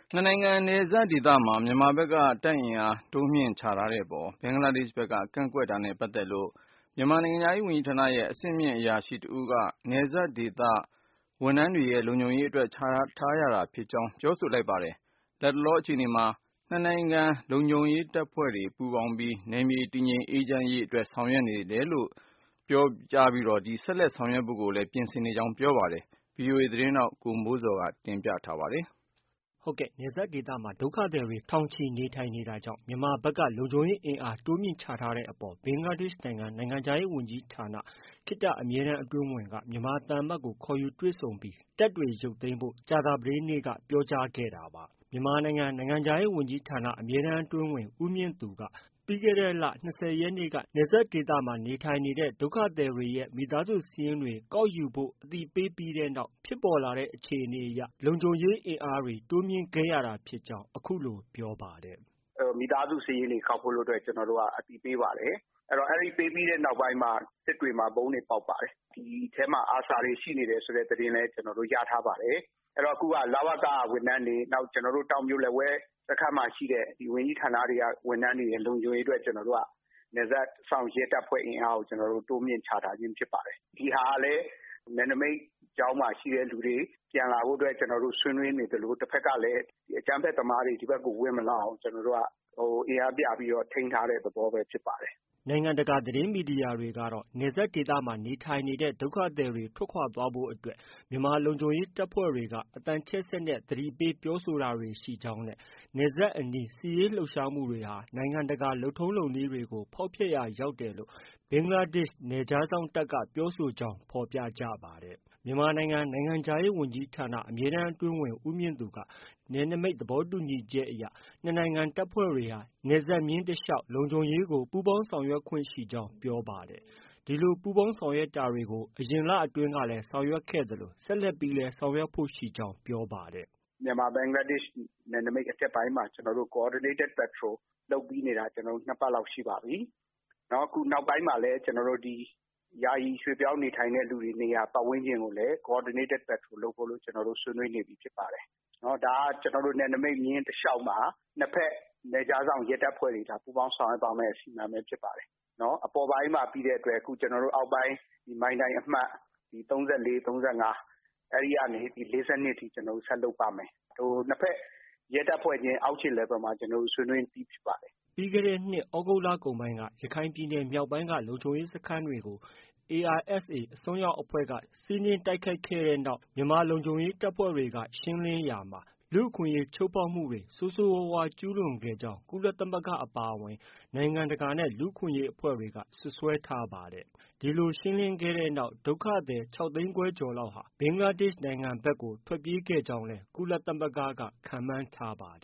နှစ်နိုင်ငံနယ်စပ်ဒေသမှာမြန်မာဘက်ကတပ်အင်အားတိုးမြှင့်ချထားတဲ့အပေါ်ဘင်္ဂလားဒေ့ရှ်ဘက်ကကန့်ကွက်တာနဲ့ပတ်သက်လို့မြန်မာနိုင်ငံခြားရေးဝန်ကြီးဌာနရဲ့အဆင့်မြင့်အရာရှိတဦးကနယ်စပ်ဒေသဝန်ထမ်းတွေရဲ့လုံခြုံရေးအတွက်ချထားရတာဖြစ်ကြောင်းပြောဆိုလိုက်ပါတယ်။လတ်တလောအခြေအနေမှာနှစ်နိုင်ငံလုံခြုံရေးတပ်ဖွဲ့တွေပူးပေါင်းပြီးနယ်မြေတည်ငြိမ်အေးချမ်းရေးအတွက်ဆောင်ရွက်နေတယ်လို့ပြောကြားပြီးဆက်လက်ဆောင်ရွက်ဖို့လည်းပြင်ဆင်နေကြောင်းပြောပါတယ်။ VOA သတင်းထောက်ကိုမိုးဇော်ကတင်ပြထားပါတယ်။နယ်စပ်ဒေသမှာဒုက္ခသည်တွေထောင်ချီနေထိုင်နေတာကြောင့်မြန်မာဘက်ကလုံခြုံရေးအင်အားတိုးမြှင့်ချထားတဲ့အပေါ်ဘင်္ဂလားဒေ့ရှ်နိုင်ငံခြားရေးဝန်ကြီးဌာနခေတ္တအမြဲတမ်းအတွင်းဝန်ကမြန်မာသံအမတ်ကိုခေါ်ယူတွေ့ဆုံပြီးတပ်တွေရုပ်သိမ်းဖို့ကြာသပတေးနေ့ကပြောကြားခဲ့တာပါ။ မြန်မာနိုင်ငံခြားရေးဝန်ကြီးဌာနအမြဲတမ်းအတွင်းဝန်ဦးမြင့်သူကပြီးခဲ့တဲ့လ ၂၀ ရက်နေ့ကနယ်စပ်ဒေသမှာနေထိုင်နေတဲ့ဒုက္ခသည်တွေရဲ့မိသားစုစာရင်းတွေကောက်ယူဖို့အသိပေးပြီးတဲ့နောက်ဖြစ်ပေါ်လာတဲ့အခြေအနေအရလုံခြုံရေးအင်အားတွေတိုးမြှင့်ခဲ့ရတာဖြစ်ကြောင်းအခုလိုပြောပါတယ်။ “မိသားစုစာရင်းတွေကောက်ဖို့အတွက်ကျနော်တို့ကအသိပေးပါတယ်။အဲဒီပေးပြီးတဲ့နောက်ပိုင်းမှာစစ်တွေမှာဗုံးတွေပေါက်ပါတယ်။ဒီထဲမှာ ARSA တွေရှိနေတယ်ဆိုတဲ့သတင်းလည်းကျနော်တို့ရထားပါတယ်။အခုကလဝကဝန်ထမ်းတွေနောက်ကျနော်တို့တောင်ပြိုလက်ဝဲစခန်းမှာရှိတဲ့ဝန်ကြီးဌာနတွေကဝန်ထမ်းတွေရဲ့လုံခြုံရေးအတွက်ကျနော်တို့ကနယ်စပ်စောင့်ရဲတပ်ဖွဲ့အင်အားကိုကျနော်တို့တိုးမြှင့်ချထားခြင်းဖြစ်ပါတယ်။ဒီဟာကလည်းနယ်နိမိတ်ကြောင်းမှာရှိတဲ့လူတွေပြန်လာဖို့အတွက်ကျနော်တို့ဆွေးနွေးနေသလိုတစ်ဖက်ကလည်းအကြမ်းဖက်သမားတွေဒီဘက်ကိုဝင်မလာအောင်ကျနော်တို့ကအင်အားပြပြီးတော့ထိန်းထားတဲ့သဘောပဲဖြစ်ပါတယ်။ ” နိုင်ငံတကာသတင်းမီဒီယာတွေကတော့နယ်စပ်ဒေသမှာနေထိုင်နေတဲ့ဒုက္ခသည်တွေထွက်ခွာသွားဖို့အတွက်မြန်မာလုံခြုံရေးတပ်ဖွဲ့တွေကအသံချဲ့စက်နဲ့သတိပေးပြောဆိုတာတွေရှိကြောင်းနဲ့နယ်စပ်အနီးစစ်ရေးလှုပ်ရှားမှုတွေဟာနိုင်ငံတကာလုပ်ထုံးလုပ်နည်းတွေကိုဖောက်ဖျက်ရာရောက်တယ်လို့ဘင်္ဂလားဒေ့ရှ်နယ်ခြားစောင့်တပ်ကပြောဆိုကြောင်းဖော်ပြကြပါတယ်။ မြန်မာနိုင်ငံခြားရေးဝန်ကြီးဌာနအမြဲတမ်းအတွင်းဝန်ဦးမြင့်သူကနယ်နိမိတ်သဘောတူညီချက်အရနှစ်နိုင်ငံတပ်ဖွဲ့တွေဟာနယ်စပ်မျဉ်းတလျှောက်လုံခြုံရေးကိုပူးပေါင်းဆောင်ရွက်ခွင့်ရှိကြောင်းပြောပါတယ်။ ဒီလိုပူးပေါင်းဆောင်ရွက်တာတွေကိုအရင်လအတွင်းကလည်းဆောင်ရွက်ခဲ့သလိုဆက်လက်ပြီးလည်းဆောင်ရွက်ဖို့ရှိကြောင်းပြောပါတယ်။ “မြန်မာဘင်္ဂလားဒေ့ရှ်နယ်နိမိတ်အထက်ပိုင်းမှာကျနော်တို့ Coordinated Patrol လုပ်ပြီးနေတာကျနော်တို့2 ပတ်လောက်ရှိပါပြီ။အခုနောက်ပိုင်းမှာလည်းကျနော်တို့ဒီယာယီရွှေ့ပြောင်းနေထိုင်တဲ့လူတွေနေရာပတ်ဝန်းကျင်ကိုလည်း Coordinated Patrol လုပ်ဖို့ကျနော်တို့ဆွေးနွေးနေပြီဖြစ်ပါတယ်။ဒါကကျနော်တို့နယ်နိမိတ်မျဉ်းတလျှောက်မှာနှစ်ဖက်နယ်ခြားစောင့်ရဲတပ်ဖွဲ့တွေပူးပေါင်းဆောင်ရွက်သွားမယ့်အစီအမံပဲဖြစ်ပါတယ်။အပေါ်ပိုင်းမှာပြီးတဲ့အတွက်အခုကျနော်တို့အောက်ပိုင်းမိုင်တိုင်အမှတ်34 35အဲဒီကနေ42အထိကျနော်တို့ဆက်လုပ်ပါမယ်။နှစ်ဖက်ရဲတပ်ဖွဲ့ချင်းအောက်ခြေ level မှာကျနော်တို့ဆွေးနွေးပြီးဖြစ်ပါတယ်။ ” ပြီးခဲ့တဲ့နှစ်သြဂုတ်လကုန်ပိုင်းကရခိုင်ပြည်နယ်မြောက်ပိုင်းကလုံခြုံရေးစခန်းတွေကို ARSA အစွန်းရောက်အဖွဲ့ကစီးနင်းတိုက်ခိုက်ခဲ့တဲ့နောက်မြန်မာလုံခြုံရေးတပ်ဖွဲ့တွေကရှင်းလင်းရာမှာလူ့အခွင့်အရေးချိုးဖောက်မှုတွေဆိုးဆိုးဝါးဝါးကျူးလွန်ခဲ့ကြောင်းကုလသမဂ္ဂအပါအဝင်နိုင်ငံတကာနဲ့လူ့အခွင့်အရေးအဖွဲ့တွေကစွပ်စွဲထားပါတယ်။ ဒီလိုရှင်းလင်းခဲ့တဲ့နောက်ဒုက္ခသည် ၆ သိန်းခွဲကျော်လောက်ဟာဘင်္ဂလားဒေ့ရှ်နိုင်ငံဘက်ကိုထွက်ပြေးခဲ့ကြောင်းလည်း ကုလသမဂ္ဂကခန့်မှန်းထားပါတ